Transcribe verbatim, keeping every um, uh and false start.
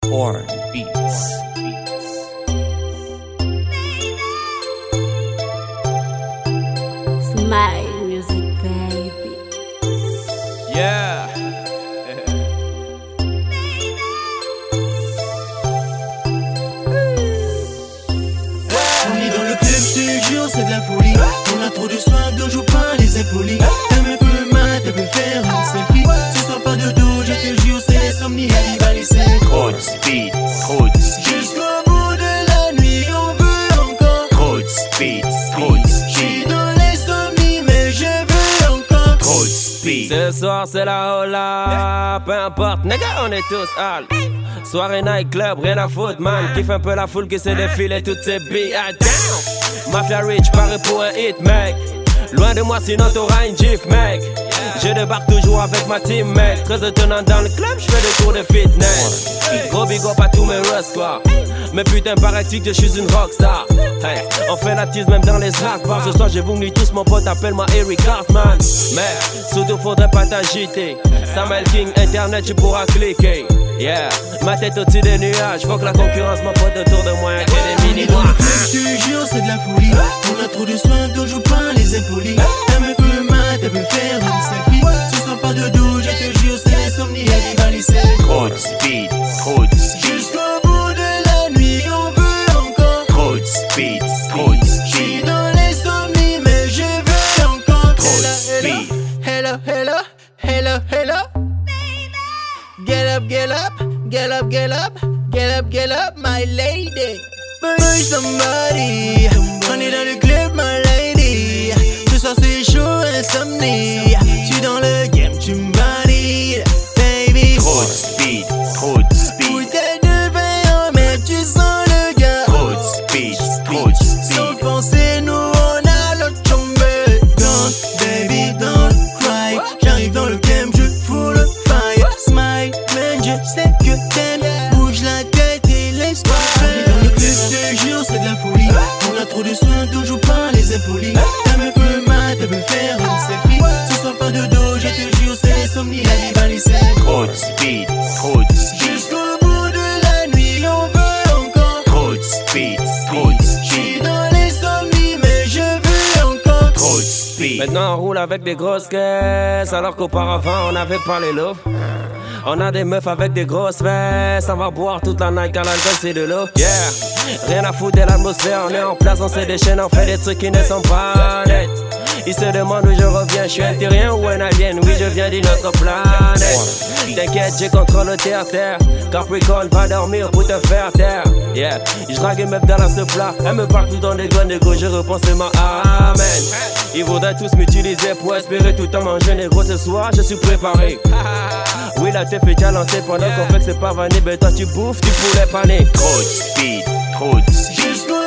or beats. Smile music, baby. Yeah. On est dans le club, je te jure, c'est de la folie. On a trop de soins, donc joue pas les impolis. Elle me peut mat, elle peut faire une selfie. Ce soir pas de dos, je te jure, c'est l'insomnie, elle va laisser. Trop de speed, trop de speed. Jusqu'au bout de la nuit, on veut encore. Trop de speed, trop de speed. J'suis dans l'insomnie, mais je veux encore. Trop de speed. Ce soir c'est la hola, peu importe, nigga on est tous hal. Soirée night club, rien à foutre man. Kiffe un peu la foule qui se défile et toutes ces billes à down. Mafia Rich paraît pour un hit mec. Loin de moi sinon t'auras une gif mec. Je débarque toujours avec ma team mec. Très étonnant dans le club, j'fais des tours de fitness. Gros big up à tous mes russes quoi. Mais putain paraît-il que je suis une rockstar. Hey, on fait la tease même dans les slack bars. Ce soir j'ai voulu tous mon pote appelle-moi Eric Cartman. Mais surtout faudrait pas t'agiter. Samuel King internet tu pourras cliquer. Yeah, ma tête au-dessus des nuages. Faut que la concurrence mon pote autour de moi. Y'a que des mini noirs. Je te jure, c'est de la folie. On a trop de soins, donc joue pas les impolis. Elle me peut mat, elle peut faire une selfie. Ce soir pas de dos, je te jure, c'est l'insomnie, elle va laisser. Trop de speed, trop de speed. Jusqu'au bout de la nuit, on veut encore. Trop de speed, trop de speed. J'suis dans l'insomnie, mais je veux encore. Trop de speed. Hello, hello, hello, hello. Get up, get up, get up, get up, get up, get up, my lady. Boy, somebody, on est dans le club, my lady. Ce soir c'est chaud, insomnie. J'suis dans le game, tu m'valides, baby. Trop de speed, trop de speed. Bouteille de vin, mais tu sens le gars. Trop de speed, trop de Sans speed. penser, nous on a l'autre tombé. Don't, baby, don't cry. J'arrive dans le game, je fous le fire. Smile, man, je sais que t'aimes. Bouge la tête et laisse-moi faire. Dans le club, je te jure, c'est de la folie. On a trop de soins, donc joue pas les impolis. Elle me peut mat, elle peut faire une selfie. Ce soir pas de dos, je te jure, c'est l'insomnie, elle va laisser. Trop de speed, trop de speed. Jusqu'au bout de la nuit, on veut encore. Trop de speed, trop de speed. J'suis dans l'insomnie, mais je veux encore. Trop de speed. Maintenant on roule avec des grosses caisses. Alors qu'auparavant on avait pas les lots. On a des meufs avec des grosses fesses. On va boire toute la night car l'alcool c'est de l'eau. Yeah, rien à foutre de l'atmosphère. On est en place, on se déchaîne, on fait des trucs qui ne sont pas nets. Ils se demandent où je reviens, je suis un terrien ou un alien. Oui je viens d'une autre planète. T'inquiète j'ai contrôle terre terre. Capricorn va dormir pour te faire taire. Yeah, je drague une meuf dans la ce plat. Elle me parle tout dans des gants de gauche, je repense seulement amen. Ils voudraient tous m'utiliser pour espérer tout en manger négro. Ce soir je suis préparé. Oui la teuf est déjà lancée pendant qu'on fait que c'est pas vanné. Ben toi tu bouffes, tu pourrais paner. Trop de speed, trop de speed. Jusqu'au